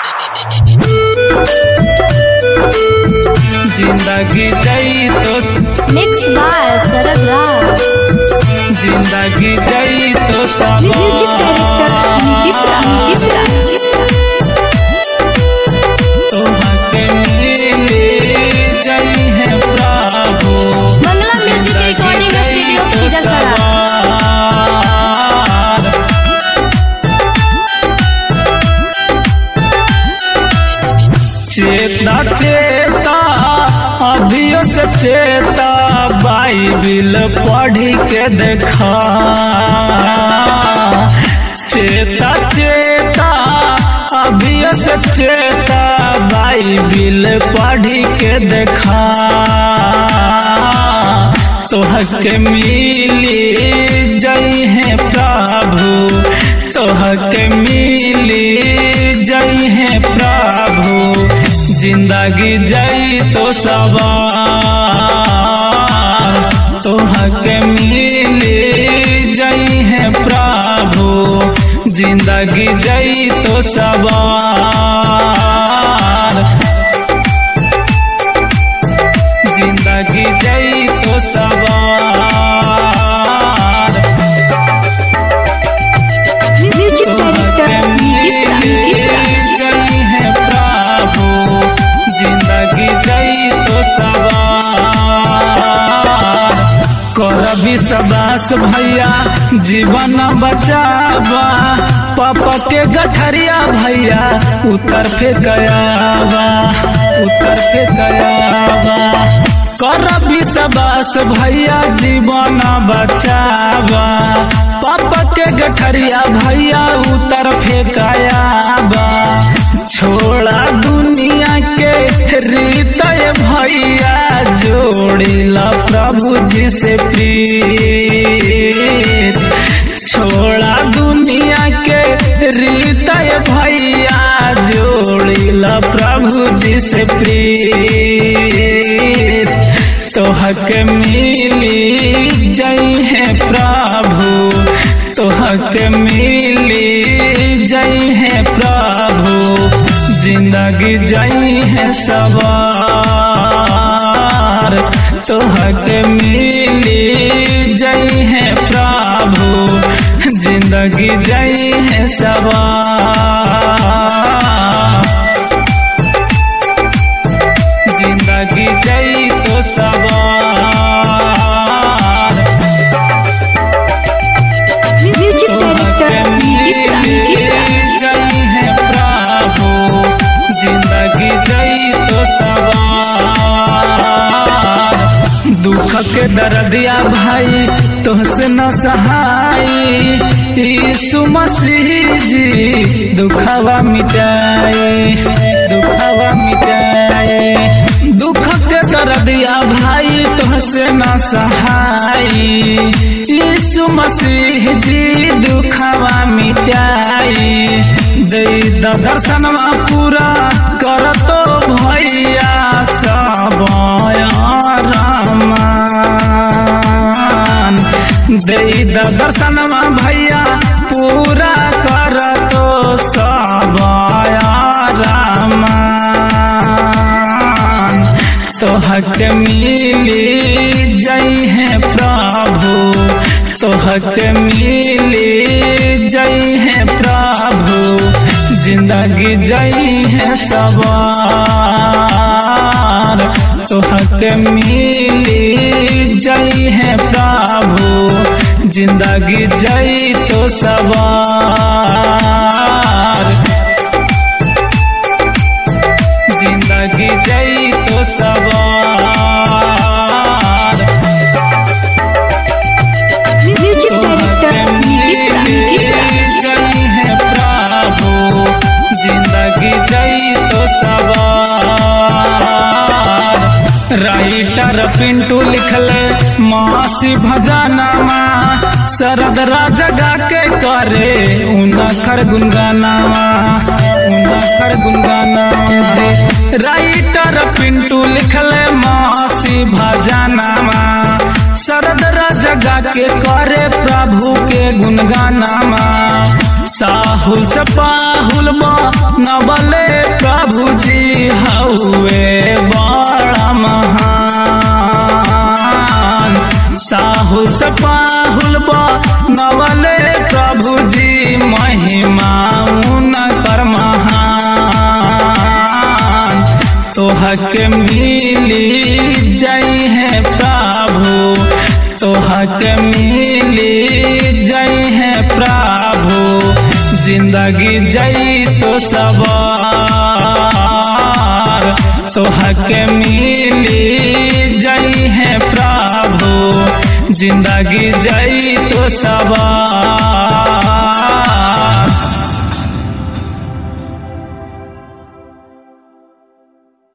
जिंदगी जई तो मिक्स बाय शरद राज। जिंदगी जई तो सब म्यूजिक डायरेक्टर नीतीश राज। तोहके मिले जई है प्रभु। Mangala music recording studio Khizarsarai. चेता चेता अभियो से चेता बाइबिल पढ़ी के देखा। चेता चेता अभियो से चेता बाइबिल पढ़ी के देखा। तोहके मिली जई है प्रभु। तोहके मिली जई है प्रभु। जिंदगी जई तो सवार। तोहके मिली जई है प्रभु। जिंदगी जई तो सवार। जिंदगी जई तो सवार। Music director Nitish Raj. जई है प्रभु। जिंदगी जई तो सवार। कर विश्वास भैया जीवन बचावा। पापा के गठरिया भैया उतर फेंकयावा। उतर फेंकयावा। कर विश्वास भैया जीवन बचावा। पापा के गठरिया भैया उतर फेंकयावा। छोड़ा दुनिया के रीत भैया जोड़िला प्रभु जी से प्रीत। छोड़ा दुनिया के रीत भैया जोड़िला प्रभु जी से प्रीत। तोहके मिली जई है प्रभु। तोहके मिली जई है प्रभु। जिंदगी जई है सवार। तोहके मिली जई है प्रभु। जिंदगी जई है सवार। जिंदगी जई तो सवार। Music director Nitish Raj. जई है प्रभु। जिंदगी जई तो सवार। दुख के दर्दिया भाई तोहसे न सहाई। यीशु मसीह जी दुखवा मिटाए। दुखवा मिटाए। दुख के दर्दिया भाई तोहसे न सहाई। यीशु मसीह जी दुखवा मिटाई। दे दर्शनवा पूरा कर तो भैया सब आरामान। दे दर्शनवा भैया पूरा कर तो सब आरामान। तोहके मिली जई है प्रभु। तोहके मिली जई है प्रभु। जिंदगी जई है सवार। तोहके मिली जई है प्रभु। जिंदगी जई तो सवार। जिंदगी जई तो सवार। Music director Nitish Raj. जई है प्रभु। जिंदगी जई तो सवार। राइटर पिंटू लिखले मासी भजनमा। शरद राजा गा के करे उनकर गुनगानावा। उनकर गुनगानावा जी। राइटर पिंटू लिखले मासी भजनमा। शरद राजा जगा के करे प्रभु के गुणगानामा। साहुल से पाहुल बनबले प्रभु जी हउए बड़ा महान। साहुल से पाहुल बनबले प्रभु जी महिमा उनकर महान। तोहके मिली जय है प्रभु, तोहके मिली जय है प्रभु, जिंदगी जई तो सवार। तोहके मिली जय है प्रभु, जिंदगी जई तो सवार।